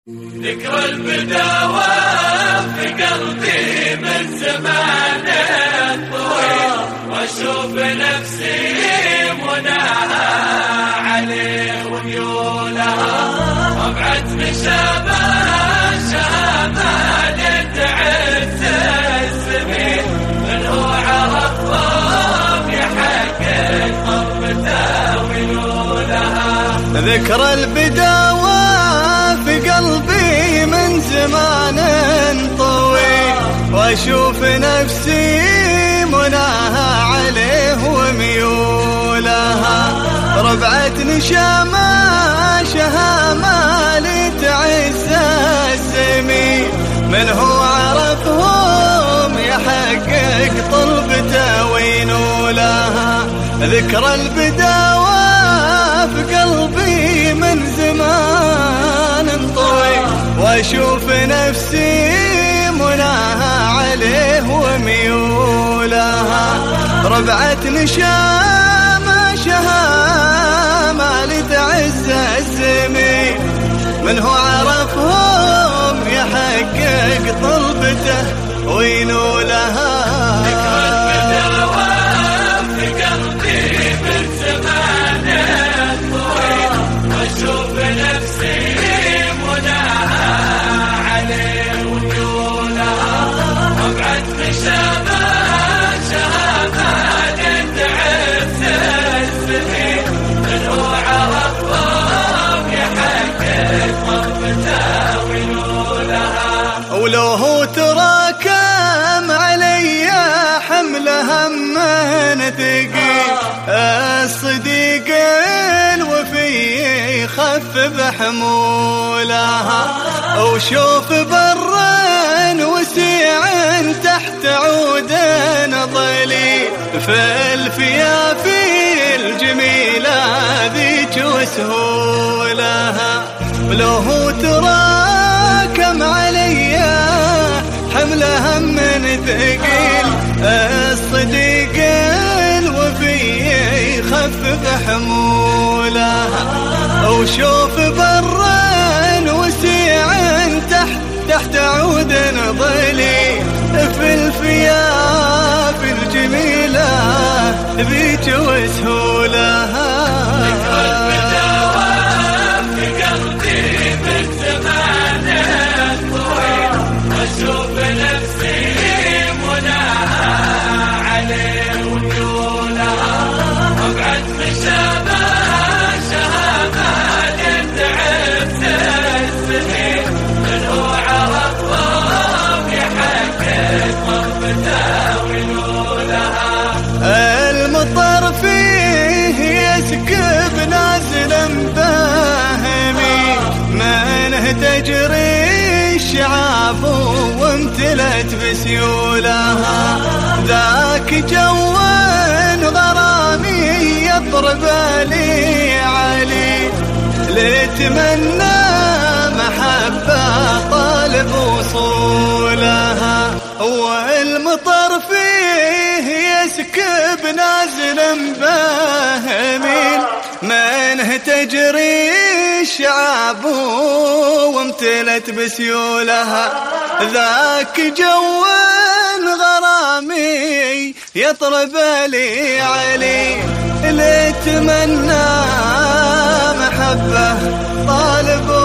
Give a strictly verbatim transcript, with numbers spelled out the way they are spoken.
ذكرى البداوة في قلبي من زمان طويل، واشوف نفسي مناها عليه وميولها، وابعد مشابه شامل تعز السبيل، من هو عرفهم يحقق قربته ويولها. ذكرى البداوة في قلبي من زمان طويل، واشوف نفسي مناها عليه وميولها، ربعة نشامة شهامة لتعز السمين، من هو عرفهم يحقق طلبته وينولها. ذكرى البداوة في قلبي من زمان طويل، واشوف نفسي مناها عليه وميولها، ربعة نشامة شهامة لتعز السمين، من هو عرفهم يحقق طلبته وينولها. ولو هو تراكم علي حمل هم ثقيل، الصديق الوفي يخفف حمولها، وشوف برا وسيع تحت عود ظليل، في الفيافي الجميلة ذيك وسهولها. ولو هو تراكم علي حمل هم ثقيل، الصديق الوفي يخفف حمولها، وشوف برا وسيع تحت تحت عود ظليل، في الفياف الجميلة ذيك وسهولها. واشوف نفسي مناها عليه وميولها، وابعد مشابه شهامة تعز السمين، من هو عرفهم يحقق قربته ويولها. المطر فيه يسكب نازلا باهمي، منه تجري الشعاب وامتلت بسيولها، ذاك جو غرامي يطرب لي علي، لتمنى محبة طالب وصولها. والمطر فيه يسكب نازلا باهمين، منه تجري الشعاب وامتلت بسيولها، ذاك جو غرامي يطرب لي علي، لتمنى محبة طالب